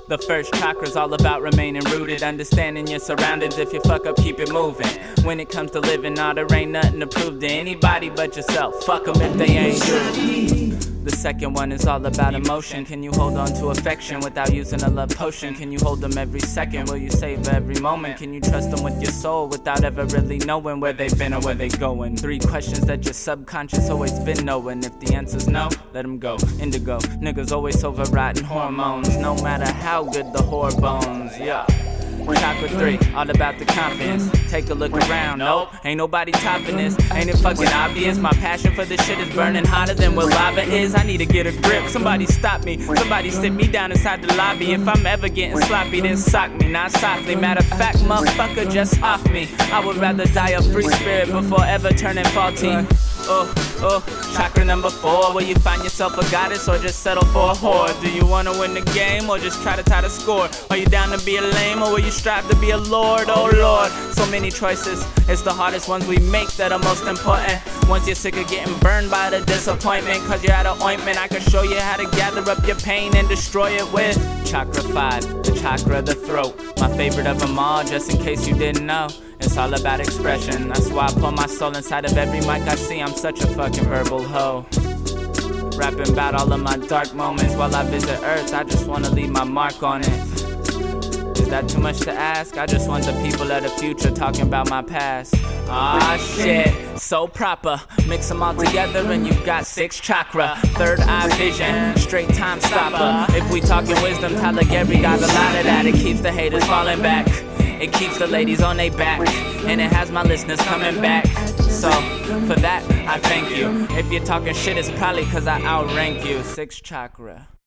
The first chakra's all about remaining rooted, understanding your surroundings. If you fuck up, keep it moving. When it comes to living, there ain't nothing to prove to anybody but yourself. Fuck them if they ain't you. The second one is all about emotion. Can you hold on to affection without using a love potion? Can you hold them every second? Will you save every moment? Can you trust them with your soul without ever really knowing where they've been or where they going? 3 questions that your subconscious always been knowing. If the answer's no, let them go. Indigo, niggas always overriding hormones, no matter how good the hormones, yeah. Chakra 3, all about the confidence. Take a look around, nope, ain't nobody topping this. Ain't it fucking obvious? My passion for this shit is burning hotter than what lava is. I need to get a grip, somebody stop me. Somebody sit me down inside the lobby. If I'm ever getting sloppy, then sock me, not softly. Matter of fact, motherfucker, just off me. I would rather die a free spirit before ever turning faulty. Chakra number 4, will you find yourself a goddess or just settle for a whore? Do you wanna win the game or just try to tie the score? Are you down to be a lame or will you strive to be a lord? Oh lord, so many choices, it's the hardest ones we make that are most important. Once you're sick of getting burned by the disappointment, cause you're out of ointment, I can show you how to gather up your pain and destroy it with Chakra 5, the chakra of the throat. My favorite of them all, just in case you didn't know. It's all about expression, that's why I put my soul inside of every mic I see. I'm such a fucking verbal hoe, rapping about all of my dark moments while I visit Earth. I just wanna leave my mark on it. Is that too much to ask? I just want the people of the future talking about my past. Ah shit, so proper. Mix them all together and you've got 6 chakra. Third eye vision, straight time stopper. If we talking wisdom, Tyler Gary got a lot of that. It keeps the haters falling back, it keeps the ladies on their back, and it has my listeners coming back. So, for that, I thank you. If you're talking shit, it's probably cause I outrank you. 6 chakra.